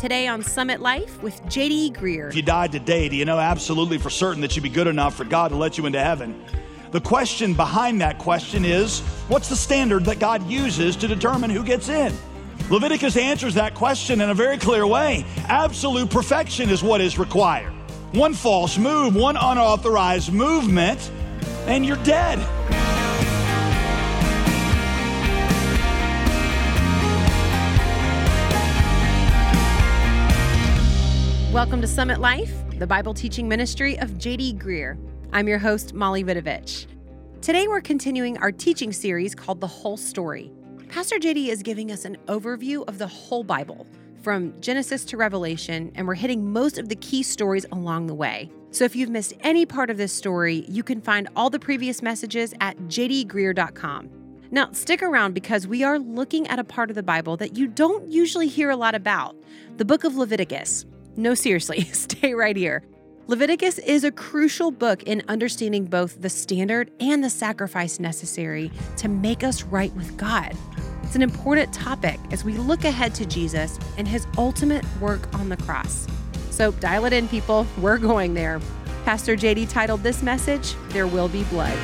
Today on Summit Life with J.D. Greear. If you died today, do you know absolutely for certain that you'd be good enough for God to let you into heaven? The question behind that question is, what's the standard that God uses to determine who gets in? Leviticus answers that question in a very clear way. Absolute perfection is what is required. One false move, one unauthorized movement, and you're dead. Welcome to Summit Life, the Bible teaching ministry of J.D. Greear. I'm your host, Molly Vidovich. Today we're continuing our teaching series called The Whole Story. Pastor J.D. is giving us an overview of the whole Bible, from Genesis to Revelation, and we're hitting most of the key stories along the way. So if you've missed any part of this story, you can find all the previous messages at jdgreear.com. Now, stick around because we are looking at a part of the Bible that you don't usually hear a lot about, the book of Leviticus. No, seriously, stay right here. Leviticus is a crucial book in understanding both the standard and the sacrifice necessary to make us right with God. It's an important topic as we look ahead to Jesus and his ultimate work on the cross. So dial it in, people. We're going there. Pastor JD titled this message, There Will Be Blood.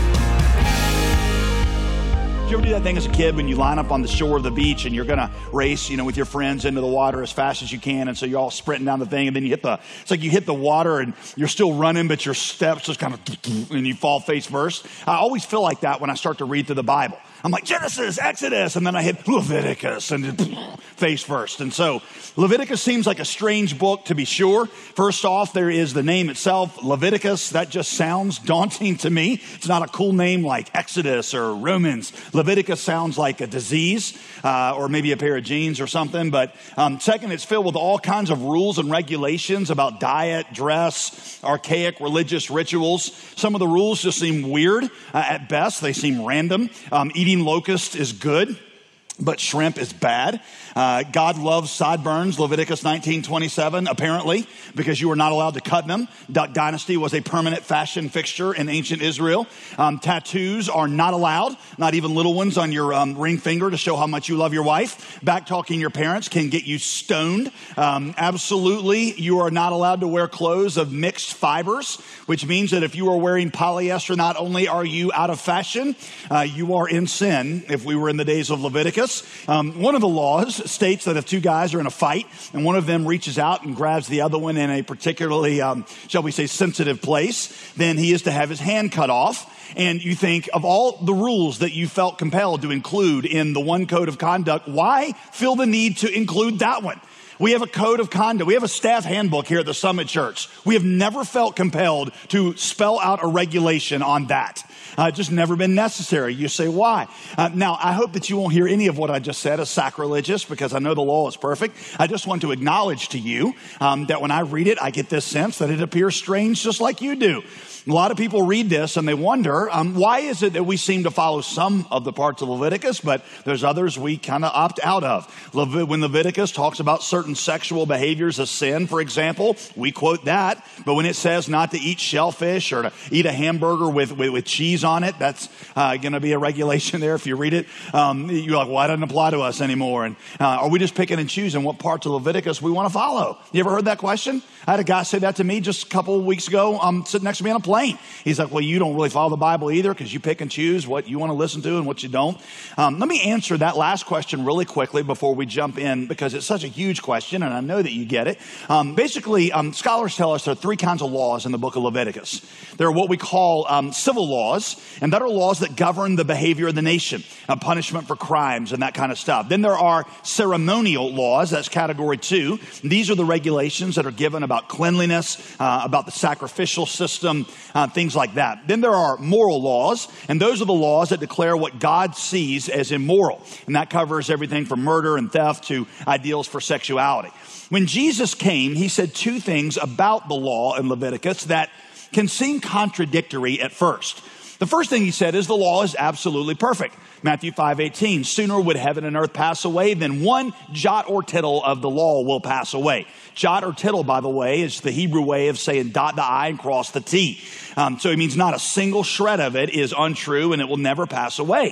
Did you ever do that thing as a kid when you line up on the shore of the beach and you're going to race, with your friends into the water as fast as you can, and so you're all sprinting down the thing, and then it's like you hit the water and you're still running, but your steps just kind of, and you fall face first. I always feel like that when I start to read through the Bible. I'm like, Genesis, Exodus, and then I hit Leviticus and face first. And so Leviticus seems like a strange book to be sure. First off, there is the name itself, Leviticus. That just sounds daunting to me. It's not a cool name like Exodus or Romans. Leviticus sounds like a disease or maybe a pair of jeans or something. But second, it's filled with all kinds of rules and regulations about diet, dress, archaic religious rituals. Some of the rules just seem weird at best. They seem random. Eating locust is good, but shrimp is bad. God loves sideburns, Leviticus 19:27, apparently, because you were not allowed to cut them. Duck Dynasty was a permanent fashion fixture in ancient Israel. Tattoos are not allowed, not even little ones on your ring finger to show how much you love your wife. Back-talking your parents can get you stoned. Absolutely, you are not allowed to wear clothes of mixed fibers, which means that if you are wearing polyester, not only are you out of fashion, you are in sin, if we were in the days of Leviticus. One of the laws states that if two guys are in a fight and one of them reaches out and grabs the other one in a particularly, shall we say, sensitive place, then he is to have his hand cut off. And you think of all the rules that you felt compelled to include in the one code of conduct, why feel the need to include that one? We have a code of conduct. We have a staff handbook here at the Summit Church. We have never felt compelled to spell out a regulation on that. Just never been necessary. You say, why? Now, I hope that you won't hear any of what I just said as sacrilegious, because I know the law is perfect. I just want to acknowledge to you that when I read it, I get this sense that it appears strange just like you do. A lot of people read this and they wonder, why is it that we seem to follow some of the parts of Leviticus, but there's others we kind of opt out of? When Leviticus talks about certain sexual behaviors as sin, for example, we quote that. But when it says not to eat shellfish or to eat a hamburger with cheese on it, that's going to be a regulation there if you read it. You're like, well, that doesn't apply to us anymore. And are we just picking and choosing what parts of Leviticus we want to follow? You ever heard that question? I had a guy say that to me just a couple of weeks ago, sitting next to me on a plane. He's like, well, you don't really follow the Bible either because you pick and choose what you want to listen to and what you don't. Let me answer that last question really quickly before we jump in, because it's such a huge question and I know that you get it. Basically, scholars tell us there are three kinds of laws in the book of Leviticus. There are what we call civil laws, and that are laws that govern the behavior of the nation, punishment for crimes and that kind of stuff. Then there are ceremonial laws, that's category 2. These are the regulations that are given about cleanliness, about the sacrificial system, things like that. Then there are moral laws, and those are the laws that declare what God sees as immoral. And that covers everything from murder and theft to ideals for sexuality. When Jesus came, he said two things about the law in Leviticus that can seem contradictory at first. The first thing he said is the law is absolutely perfect. Matthew 5:18, sooner would heaven and earth pass away than one jot or tittle of the law will pass away. Jot or tittle, by the way, is the Hebrew way of saying dot the I and cross the T. So it means not a single shred of it is untrue and it will never pass away.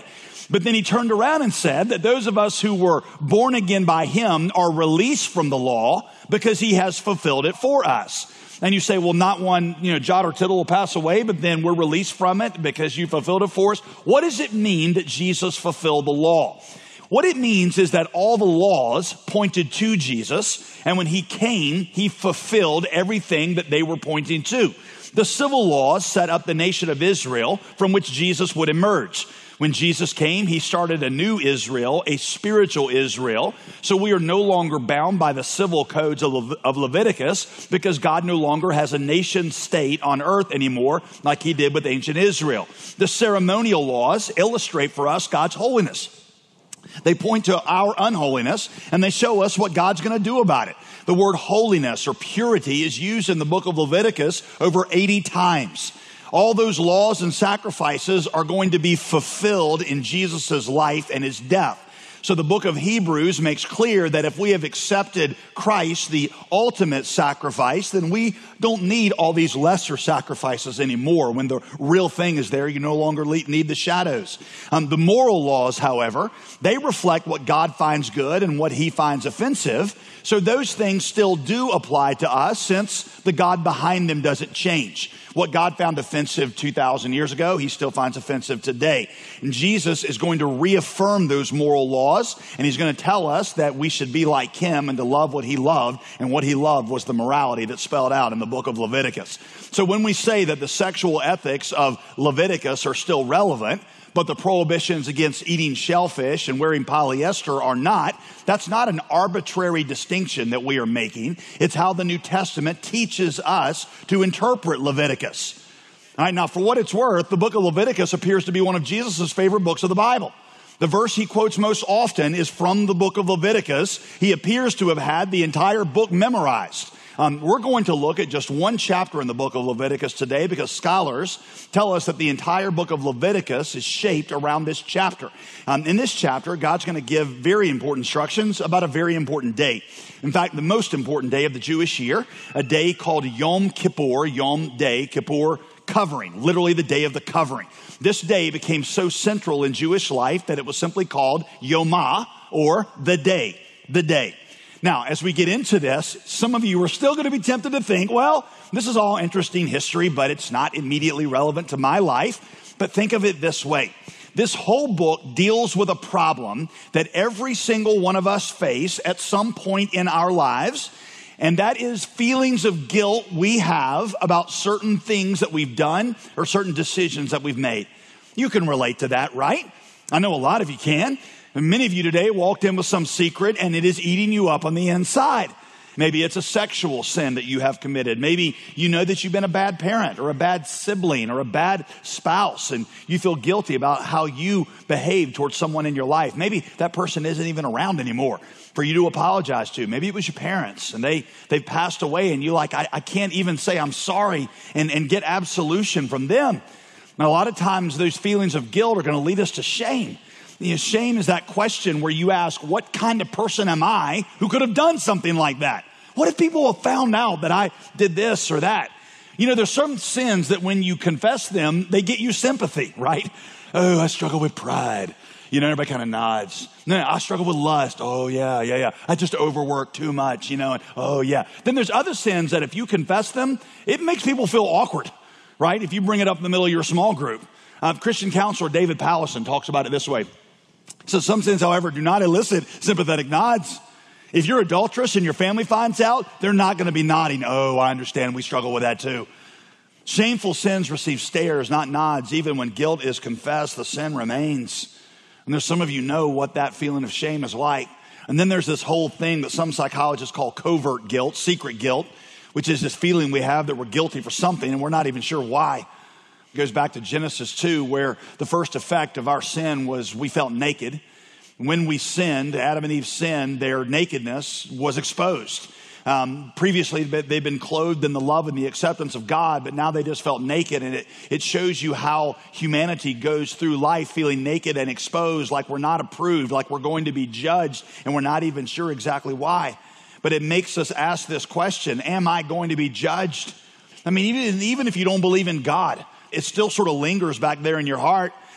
But then he turned around and said that those of us who were born again by him are released from the law because he has fulfilled it for us. And you say, well, not one, jot or tittle will pass away, but then we're released from it because you fulfilled it for us. What does it mean that Jesus fulfilled the law? What it means is that all the laws pointed to Jesus, and when he came, he fulfilled everything that they were pointing to. The civil laws set up the nation of Israel from which Jesus would emerge. When Jesus came, he started a new Israel, a spiritual Israel. So we are no longer bound by the civil codes of Leviticus because God no longer has a nation state on earth anymore like he did with ancient Israel. The ceremonial laws illustrate for us God's holiness. They point to our unholiness and they show us what God's going to do about it. The word holiness or purity is used in the book of Leviticus over 80 times. All those laws and sacrifices are going to be fulfilled in Jesus' life and his death. So the book of Hebrews makes clear that if we have accepted Christ, the ultimate sacrifice, then we don't need all these lesser sacrifices anymore. When the real thing is there, you no longer need the shadows. The moral laws, however, they reflect what God finds good and what he finds offensive. So those things still do apply to us since the God behind them doesn't change. What God found offensive 2,000 years ago, he still finds offensive today. And Jesus is going to reaffirm those moral laws, and he's going to tell us that we should be like him and to love what he loved, and what he loved was the morality that's spelled out in the book of Leviticus. So when we say that the sexual ethics of Leviticus are still relevant, but the prohibitions against eating shellfish and wearing polyester are not, that's not an arbitrary distinction that we are making. It's how the New Testament teaches us to interpret Leviticus. All right, now for what it's worth, the book of Leviticus appears to be one of Jesus' favorite books of the Bible. The verse he quotes most often is from the book of Leviticus. He appears to have had the entire book memorized. We're going to look at just one chapter in the book of Leviticus today because scholars tell us that the entire book of Leviticus is shaped around this chapter. In this chapter, God's going to give very important instructions about a very important day. In fact, the most important day of the Jewish year, a day called Yom Kippur, Yom Day, Kippur, covering, literally the day of the covering. This day became so central in Jewish life that it was simply called Yomah, or the day, the day. Now, as we get into this, some of you are still going to be tempted to think, well, this is all interesting history, but it's not immediately relevant to my life. But think of it this way. This whole book deals with a problem that every single one of us face at some point in our lives, and that is feelings of guilt we have about certain things that we've done or certain decisions that we've made. You can relate to that, right? I know a lot of you can. And many of you today walked in with some secret and it is eating you up on the inside. Maybe it's a sexual sin that you have committed. Maybe you know that you've been a bad parent or a bad sibling or a bad spouse and you feel guilty about how you behave towards someone in your life. Maybe that person isn't even around anymore for you to apologize to. Maybe it was your parents and they've passed away and you're like, I can't even say I'm sorry and get absolution from them. Now, a lot of times those feelings of guilt are going to lead us to shame. Shame is that question where you ask, what kind of person am I who could have done something like that? What if people have found out that I did this or that? There's some sins that when you confess them, they get you sympathy, right? Oh, I struggle with pride. Everybody kind of nods. No, I struggle with lust. Oh, yeah. I just overwork too much, and oh, yeah. Then there's other sins that if you confess them, it makes people feel awkward, right? If you bring it up in the middle of your small group. Christian counselor David Powlison talks about it this way. So some sins, however, do not elicit sympathetic nods. If you're adulterous and your family finds out, they're not going to be nodding. Oh, I understand. We struggle with that too. Shameful sins receive stares, not nods. Even when guilt is confessed, the sin remains. And there's some of you know what that feeling of shame is like. And then there's this whole thing that some psychologists call covert guilt, secret guilt, which is this feeling we have that we're guilty for something and we're not even sure why. It goes back to Genesis 2, where the first effect of our sin was we felt naked. When we sinned, Adam and Eve sinned, their nakedness was exposed. Previously, they'd been clothed in the love and the acceptance of God, but now they just felt naked. And it shows you how humanity goes through life feeling naked and exposed, like we're not approved, like we're going to be judged, and we're not even sure exactly why. But it makes us ask this question, am I going to be judged? I mean, even if you don't believe in God, it still sort of lingers back there in your heart.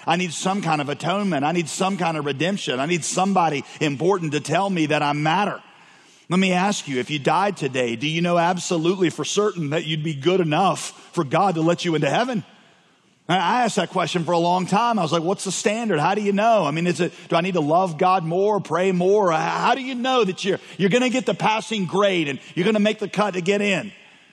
I need some kind of atonement. I need some kind of redemption. I need somebody important to tell me that I matter. Let me ask you, if you died today, do you know absolutely for certain that you'd be good enough for God to let you into heaven? I asked that question for a long time. I was like, what's the standard? How do you know? I mean, do I need to love God more, pray more? How do you know that you're going to get the passing grade and you're going to make the cut to get in?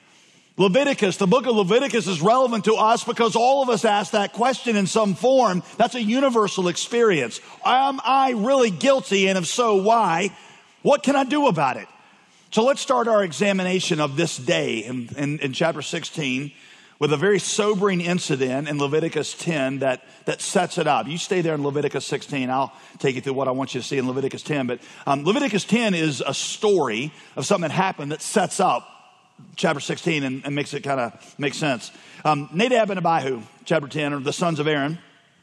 Leviticus, the book of Leviticus is relevant to us because all of us ask that question in some form. That's a universal experience. Am I really guilty? And if so, why? What can I do about it? So let's start our examination of this day in chapter 16 with a very sobering incident in Leviticus 10 that sets it up. You stay there in Leviticus 16. I'll take you through what I want you to see in Leviticus 10. But Leviticus 10 is a story of something that happened that sets up chapter 16 and makes it kind of make sense. Nadab and Abihu, chapter 10, are the sons of Aaron,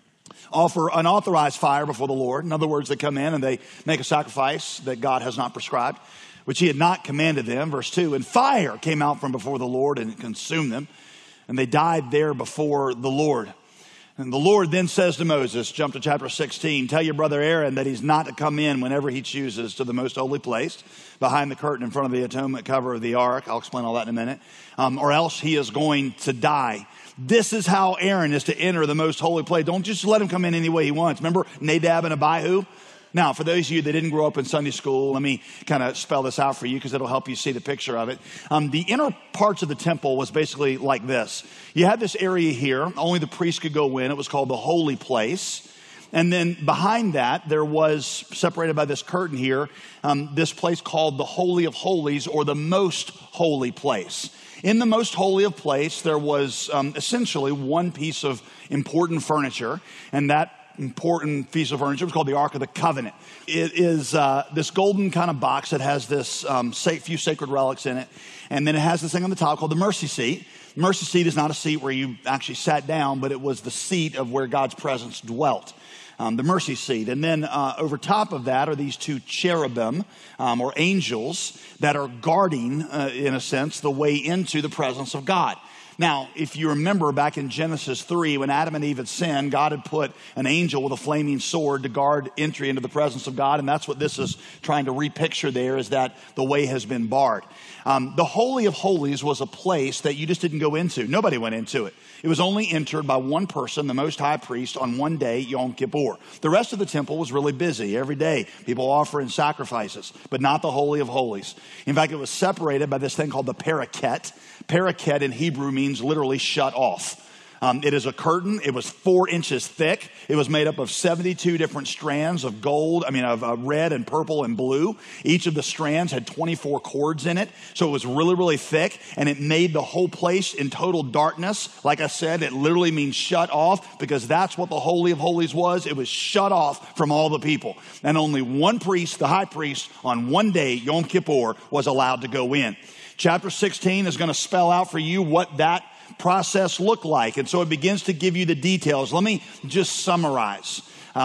offer unauthorized fire before the Lord. In other words, they come in and they make a sacrifice that God has not prescribed, which he had not commanded them. Verse 2, and fire came out from before the Lord and consumed them, and they died there before the Lord. And the Lord then says to Moses, jump to chapter 16, tell your brother Aaron that he's not to come in whenever he chooses to the most holy place, behind the curtain in front of the atonement cover of the ark. I'll explain all that in a minute. Or else he is going to die. This is how Aaron is to enter the most holy place. Don't just let him come in any way he wants. Remember Nadab and Abihu? Now, for those of you that didn't grow up in Sunday school, let me kind of spell this out for you because it'll help you see the picture of it. The inner parts of the temple was basically like this. You had this area here. Only the priest could go in. It was called the holy place. And then behind that, there was, separated by this curtain here, this place called the Holy of Holies, or the most holy place. In the most holy of place, there was essentially one piece of important furniture, and that important piece of furniture was called the Ark of the Covenant. It is this golden kind of box that has this few sacred relics in it, and then it has this thing on the top called the mercy seat. The mercy seat is not a seat where you actually sat down, but it was the seat of where God's presence dwelt. The mercy seat. And then over top of that are these two cherubim or angels that are guarding, in a sense, the way into the presence of God. Now, if you remember back in Genesis 3, when Adam and Eve had sinned, God had put an angel with a flaming sword to guard entry into the presence of God. And that's what this is trying to repicture there, is that the way has been barred. The Holy of Holies was a place that you just didn't go into. Nobody went into it. It was only entered by one person, the Most High Priest, on one day, Yom Kippur. The rest of the temple was really busy. Every day, people offering sacrifices, but not the Holy of Holies. In fact, it was separated by this thing called the paraket. Paraket in Hebrew means literally shut off. It is a curtain. It was 4 inches thick. It was made up of 72 different strands of of red and purple and blue. Each of the strands had 24 cords in it. So it was really, really thick, and it made the whole place in total darkness. Like I said, it literally means shut off, because that's what the Holy of Holies was. It was shut off from all the people. And only one priest, the high priest, on one day, Yom Kippur, was allowed to go in. Chapter 16 is going to spell out for you what that process looked like. And so it begins to give you the details. Let me just summarize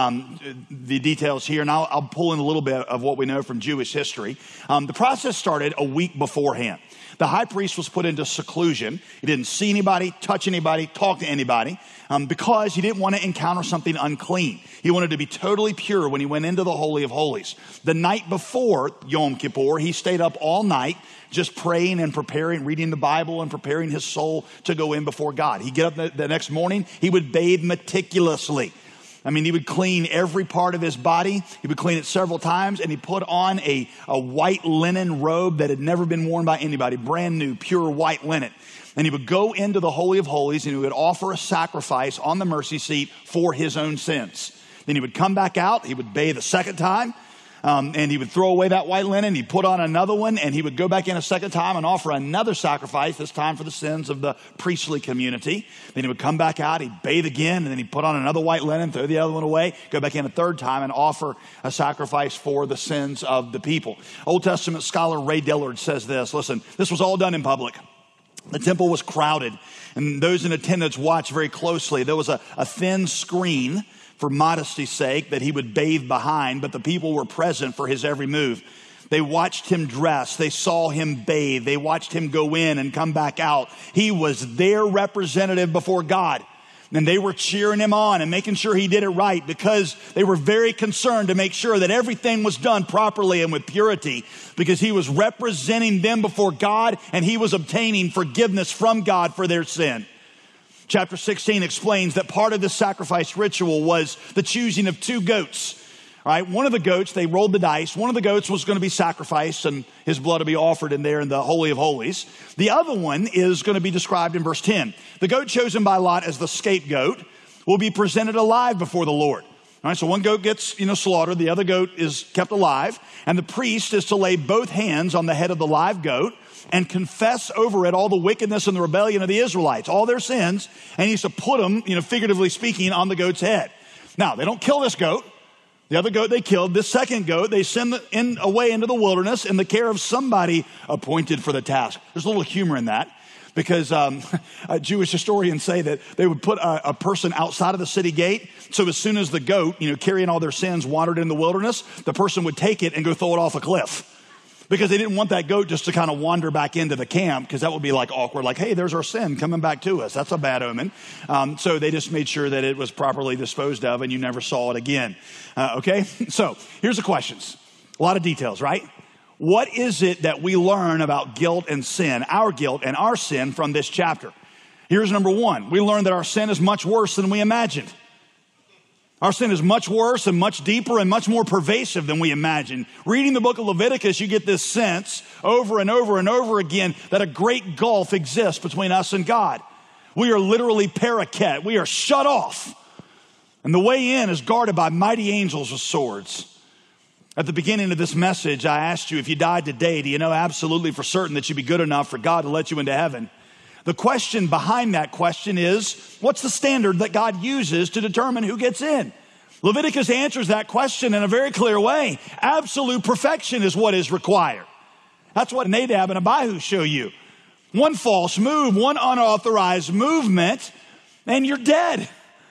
the details here, and I'll pull in a little bit of what we know from Jewish history. The process started a week beforehand. The high priest was put into seclusion. He didn't see anybody, touch anybody, talk to anybody, because he didn't want to encounter something unclean. He wanted to be totally pure when he went into the Holy of Holies. The night before Yom Kippur, he stayed up all night just praying and preparing, reading the Bible and preparing his soul to go in before God. He'd get up the next morning, he would bathe meticulously. He would clean every part of his body. He would clean it several times, and he put on a white linen robe that had never been worn by anybody, brand new, pure white linen. And he would go into the Holy of Holies, and he would offer a sacrifice on the mercy seat for his own sins. Then he would come back out, he would bathe a second time, and he would throw away that white linen, he'd put on another one, and he would go back in a second time and offer another sacrifice, this time for the sins of the priestly community. Then he would come back out, he'd bathe again, and then he'd put on another white linen, throw the other one away, go back in a third time and offer a sacrifice for the sins of the people. Old Testament scholar Ray Dillard says this, listen, this was all done in public. The temple was crowded, and those in attendance watched very closely. There was a thin screen for modesty's sake that he would bathe behind, but the people were present for his every move. They watched him dress. They saw him bathe. They watched him go in and come back out. He was their representative before God. And they were cheering him on and making sure he did it right because they were very concerned to make sure that everything was done properly and with purity, because he was representing them before God and he was obtaining forgiveness from God for their sin. Chapter 16 explains that part of this sacrifice ritual was the choosing of 2 goats. All right, one of the goats, they rolled the dice. One of the goats was going to be sacrificed and his blood to be offered in there in the Holy of Holies. The other one is going to be described in verse 10. The goat chosen by Lot as the scapegoat will be presented alive before the Lord. All right, so one goat gets, slaughtered. The other goat is kept alive. And the priest is to lay both hands on the head of the live goat and confess over it all the wickedness and the rebellion of the Israelites, all their sins. And he's to put them, figuratively speaking, on the goat's head. Now, they don't kill this goat. The other goat they killed, this second goat, they send away into the wilderness in the care of somebody appointed for the task. There's a little humor in that because Jewish historians say that they would put a person outside of the city gate. So as soon as the goat, carrying all their sins, wandered in the wilderness, the person would take it and go throw it off a cliff. Because they didn't want that goat just to kind of wander back into the camp, because that would be like awkward, like, hey, there's our sin coming back to us. That's a bad omen. So they just made sure that it was properly disposed of and you never saw it again. Okay, so here's the questions. A lot of details, right? What is it that we learn about guilt and sin, our guilt and our sin from this chapter? Here's number 1. We learn that our sin is much worse than we imagined. Our sin is much worse and much deeper and much more pervasive than we imagine. Reading the book of Leviticus, you get this sense over and over and over again that a great gulf exists between us and God. We are literally parakeet. We are shut off. And the way in is guarded by mighty angels with swords. At the beginning of this message, I asked you, if you died today, do you know absolutely for certain that you'd be good enough for God to let you into heaven? The question behind that question is, what's the standard that God uses to determine who gets in? Leviticus answers that question in a very clear way. Absolute perfection is what is required. That's what Nadab and Abihu show you. One false move, one unauthorized movement, and you're dead.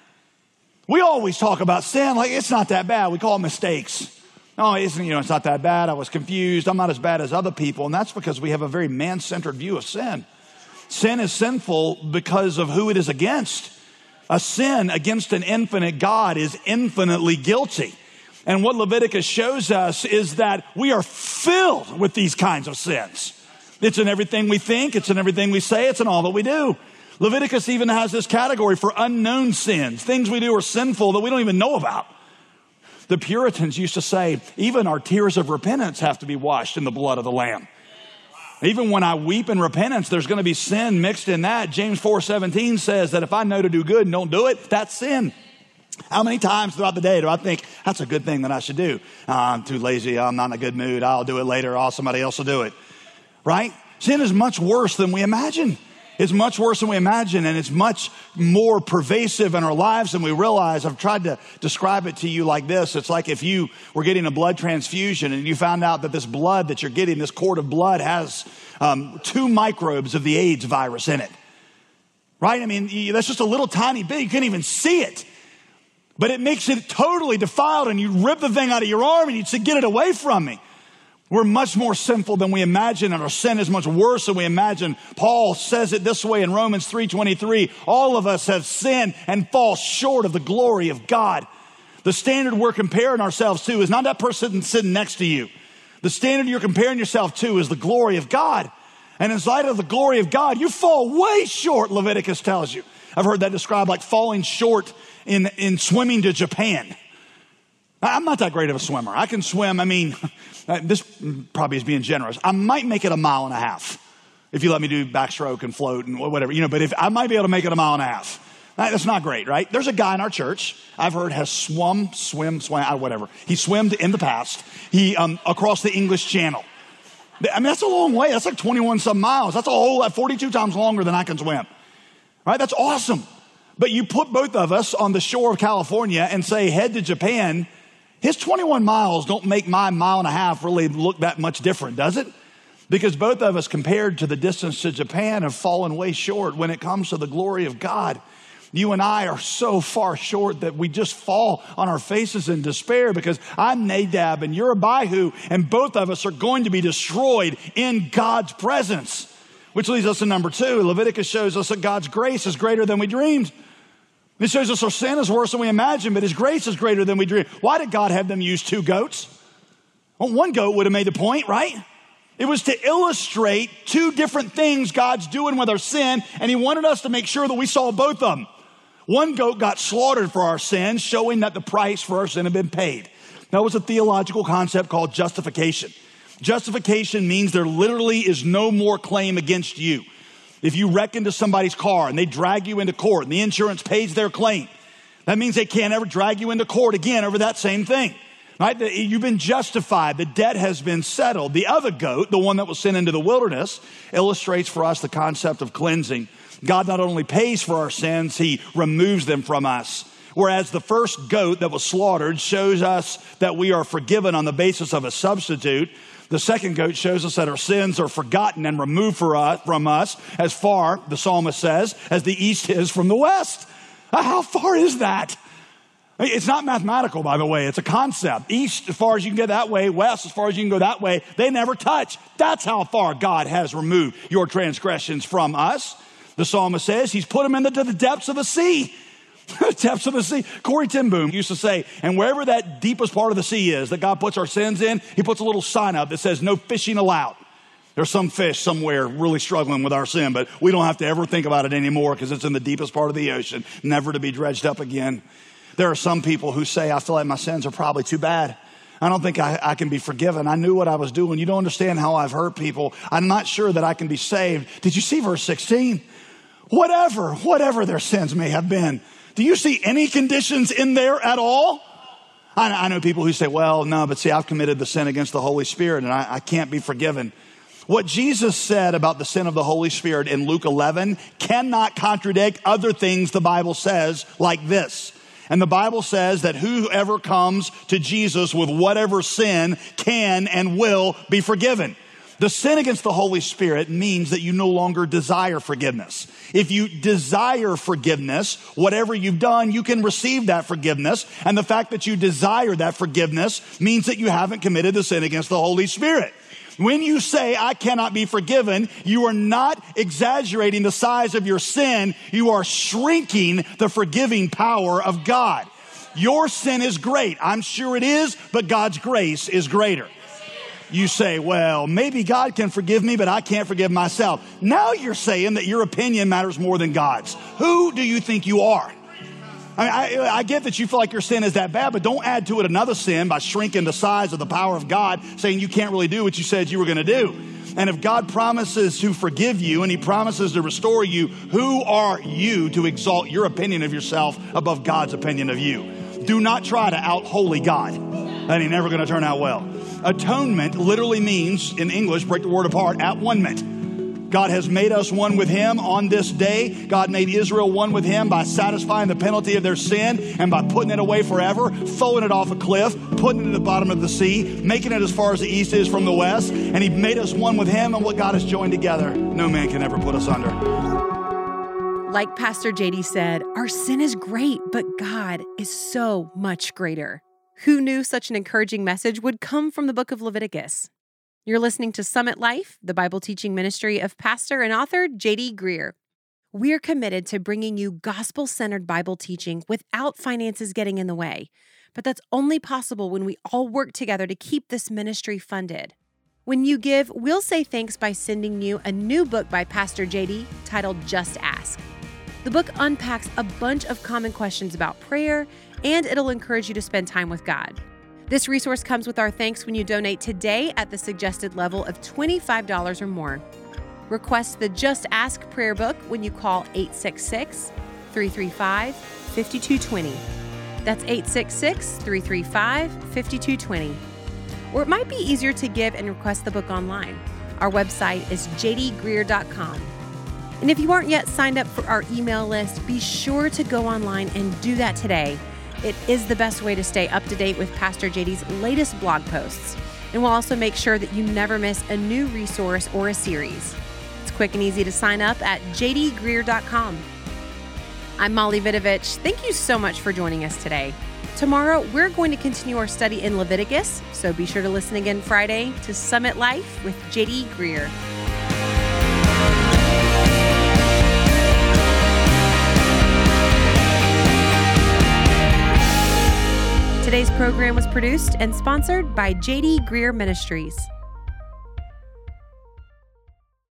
We always talk about sin like it's not that bad. We call it mistakes. Oh, it's not that bad. I was confused. I'm not as bad as other people. And that's because we have a very man-centered view of sin. Sin is sinful because of who it is against. A sin against an infinite God is infinitely guilty. And what Leviticus shows us is that we are filled with these kinds of sins. It's in everything we think. It's in everything we say. It's in all that we do. Leviticus even has this category for unknown sins. Things we do are sinful that we don't even know about. The Puritans used to say, even our tears of repentance have to be washed in the blood of the Lamb. Even when I weep in repentance, there's going to be sin mixed in that. James 4:17 says that if I know to do good and don't do it, that's sin. How many times throughout the day do I think that's a good thing that I should do? I'm too lazy. I'm not in a good mood. I'll do it later. Somebody else will do it. Right? Sin is much worse than we imagine. It's much worse than we imagine, and it's much more pervasive in our lives than we realize. I've tried to describe it to you like this. It's like if you were getting a blood transfusion and you found out that this blood that you're getting, this quart of blood, has 2 microbes of the AIDS virus in it. Right? I mean, that's just a little tiny bit. You can't even see it. But it makes it totally defiled, and you rip the thing out of your arm and you'd say, get it away from me. We're much more sinful than we imagine, and our sin is much worse than we imagine. Paul says it this way in Romans 3:23. All of us have sinned and fall short of the glory of God. The standard we're comparing ourselves to is not that person sitting next to you. The standard you're comparing yourself to is the glory of God. And in light of the glory of God, you fall way short, Leviticus tells you. I've heard that described like falling short in swimming to Japan. I'm not that great of a swimmer. I can swim. I mean, this probably is being generous. I might make it 1.5 miles if you let me do backstroke and float and whatever, but if I might be able to make it 1.5 miles. That's not great, right? There's a guy in our church I've heard has swam, whatever. He swam in the past. He, across the English Channel. I mean, that's a long way. That's like 21 some miles. That's 42 times longer than I can swim. Right? That's awesome. But you put both of us on the shore of California and say, head to Japan. His 21 miles don't make my 1.5 miles really look that much different, does it? Because both of us, compared to the distance to Japan, have fallen way short when it comes to the glory of God. You and I are so far short that we just fall on our faces in despair because I'm Nadab and you're Abihu, and both of us are going to be destroyed in God's presence. Which leads us to number 2. Leviticus shows us that God's grace is greater than we dreamed. It shows us our sin is worse than we imagine, but his grace is greater than we dream. Why did God have them use 2 goats? Well, 1 goat would have made the point, right? It was to illustrate 2 different things God's doing with our sin, and he wanted us to make sure that we saw both of them. 1 goat got slaughtered for our sins, showing that the price for our sin had been paid. That was a theological concept called justification. Justification means there literally is no more claim against you. If you wreck into somebody's car and they drag you into court and the insurance pays their claim, that means they can't ever drag you into court again over that same thing. Right? You've been justified. The debt has been settled. The other goat, the one that was sent into the wilderness, illustrates for us the concept of cleansing. God not only pays for our sins, he removes them from us. Whereas the first goat that was slaughtered shows us that we are forgiven on the basis of a substitute. The second goat shows us that our sins are forgotten and removed from us as far, the psalmist says, as the east is from the west. How far is that? It's not mathematical, by the way. It's a concept. East as far as you can get that way, west as far as you can go that way, they never touch. That's how far God has removed your transgressions from us. The psalmist says he's put them into the depths of the sea. The depths of the sea. Corrie ten Boom used to say, and wherever that deepest part of the sea is that God puts our sins in, he puts a little sign up that says no fishing allowed. There's some fish somewhere really struggling with our sin, but we don't have to ever think about it anymore because it's in the deepest part of the ocean, never to be dredged up again. There are some people who say, I feel like my sins are probably too bad. I don't think I can be forgiven. I knew what I was doing. You don't understand how I've hurt people. I'm not sure that I can be saved. Did you see verse 16? Whatever their sins may have been. Do you see any conditions in there at all? I know people who say, well, no, but see, I've committed the sin against the Holy Spirit and I can't be forgiven. What Jesus said about the sin of the Holy Spirit in Luke 11 cannot contradict other things the Bible says like this. And the Bible says that whoever comes to Jesus with whatever sin can and will be forgiven. The sin against the Holy Spirit means that you no longer desire forgiveness. If you desire forgiveness, whatever you've done, you can receive that forgiveness. And the fact that you desire that forgiveness means that you haven't committed the sin against the Holy Spirit. When you say, I cannot be forgiven, you are not exaggerating the size of your sin. You are shrinking the forgiving power of God. Your sin is great. I'm sure it is, but God's grace is greater. You say, well, maybe God can forgive me, but I can't forgive myself. Now you're saying that your opinion matters more than God's. Who do you think you are? I get that you feel like your sin is that bad, but don't add to it another sin by shrinking the size of the power of God, saying you can't really do what you said you were going to do. And if God promises to forgive you and he promises to restore you, who are you to exalt your opinion of yourself above God's opinion of you? Do not try to out-holy God. That ain't never going to turn out well. Atonement literally means, in English, break the word apart, at one-ment. God has made us one with him on this day. God made Israel one with him by satisfying the penalty of their sin and by putting it away forever, throwing it off a cliff, putting it at the bottom of the sea, making it as far as the east is from the west. And he made us one with him, and what God has joined together, no man can ever put us under. Like Pastor JD said, our sin is great, but God is so much greater. Who knew such an encouraging message would come from the book of Leviticus? You're listening to Summit Life, the Bible teaching ministry of pastor and author J.D. Greear. We're committed to bringing you gospel-centered Bible teaching without finances getting in the way. But that's only possible when we all work together to keep this ministry funded. When you give, we'll say thanks by sending you a new book by Pastor JD titled Just Ask. The book unpacks a bunch of common questions about prayer, and it'll encourage you to spend time with God. This resource comes with our thanks when you donate today at the suggested level of $25 or more. Request the Just Ask prayer book when you call 866-335-5220. That's 866-335-5220. Or it might be easier to give and request the book online. Our website is jdgreear.com. And if you aren't yet signed up for our email list, be sure to go online and do that today. It is the best way to stay up to date with Pastor JD's latest blog posts. And we'll also make sure that you never miss a new resource or a series. It's quick and easy to sign up at jdgreear.com. I'm Molly Vidovich. Thank you so much for joining us today. Tomorrow, we're going to continue our study in Leviticus, so be sure to listen again Friday to Summit Life with J.D. Greear. Today's program was produced and sponsored by J.D. Greer Ministries.